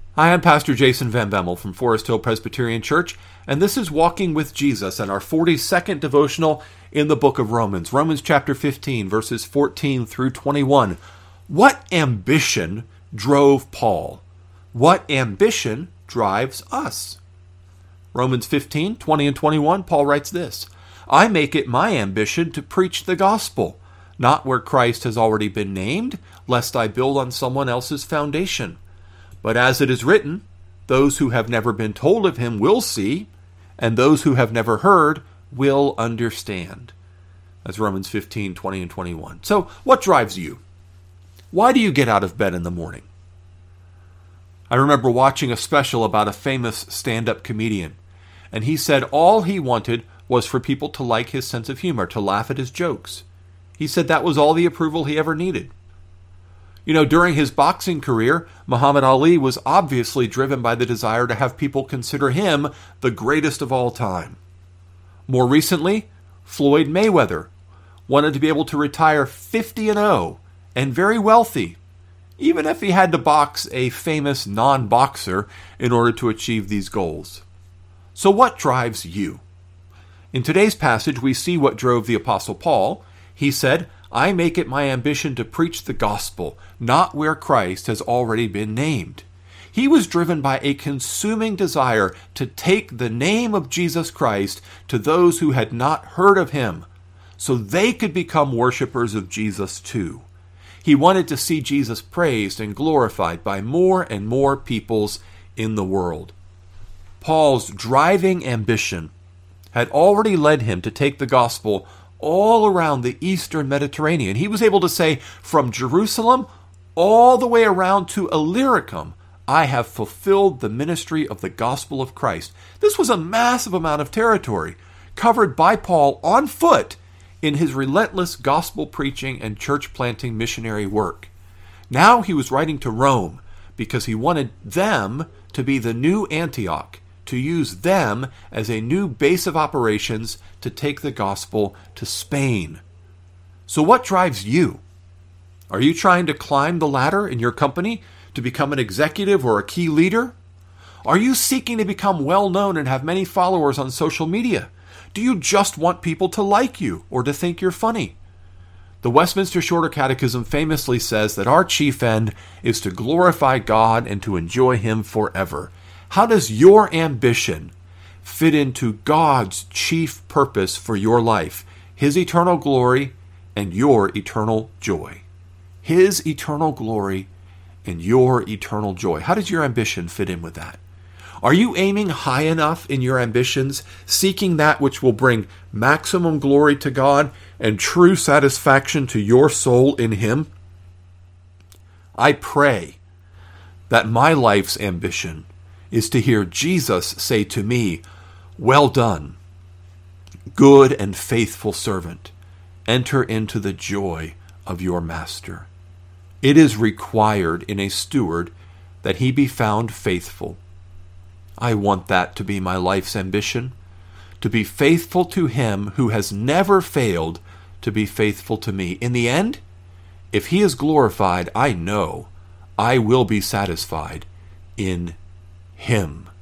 Hi, I'm Pastor Jason Van Bemmel from Forest Hill Presbyterian Church, and this is Walking with Jesus and our 42nd devotional in the book of Romans. Romans chapter 15, verses 14 through 21. What ambition drove Paul? What ambition drives us? Romans 15, 20 and 21, Paul writes this, I make it my ambition to preach the gospel, not where Christ has already been named, lest I build on someone else's foundation. But as it is written, those who have never been told of him will see, and those who have never heard will understand. That's Romans 15, 20 and 21. So, what drives you? Why do you get out of bed in the morning? I remember watching a special about a famous stand-up comedian, and he said all he wanted was for people to like his sense of humor, to laugh at his jokes. He said that was all the approval he ever needed. You know, during his boxing career, Muhammad Ali was obviously driven by the desire to have people consider him the greatest of all time. More recently, Floyd Mayweather wanted to be able to retire 50-0 and very wealthy, even if he had to box a famous non-boxer in order to achieve these goals. So what drives you? In today's passage, we see what drove the Apostle Paul. He said, I make it my ambition to preach the gospel, not where Christ has already been named. He was driven by a consuming desire to take the name of Jesus Christ to those who had not heard of him, so they could become worshipers of Jesus too. He wanted to see Jesus praised and glorified by more and more peoples in the world. Paul's driving ambition had already led him to take the gospel all around the eastern Mediterranean. He was able to say, from Jerusalem all the way around to Illyricum, I have fulfilled the ministry of the gospel of Christ. This was a massive amount of territory covered by Paul on foot in his relentless gospel preaching and church planting missionary work. Now he was writing to Rome because he wanted them to be the new Antioch, to use them as a new base of operations to take the gospel to Spain. So what drives you? Are you trying to climb the ladder in your company to become an executive or a key leader? Are you seeking to become well-known and have many followers on social media? Do you just want people to like you or to think you're funny? The Westminster Shorter Catechism famously says that our chief end is to glorify God and to enjoy him forever. How does your ambition fit into God's chief purpose for your life, his eternal glory and your eternal joy? His eternal glory and your eternal joy. How does your ambition fit in with that? Are you aiming high enough in your ambitions, seeking that which will bring maximum glory to God and true satisfaction to your soul in him? I pray that my life's ambition is to hear Jesus say to me, well done, good and faithful servant. Enter into the joy of your master. It is required in a steward that he be found faithful. I want that to be my life's ambition, to be faithful to him who has never failed to be faithful to me. In the end, if he is glorified, I know I will be satisfied in him.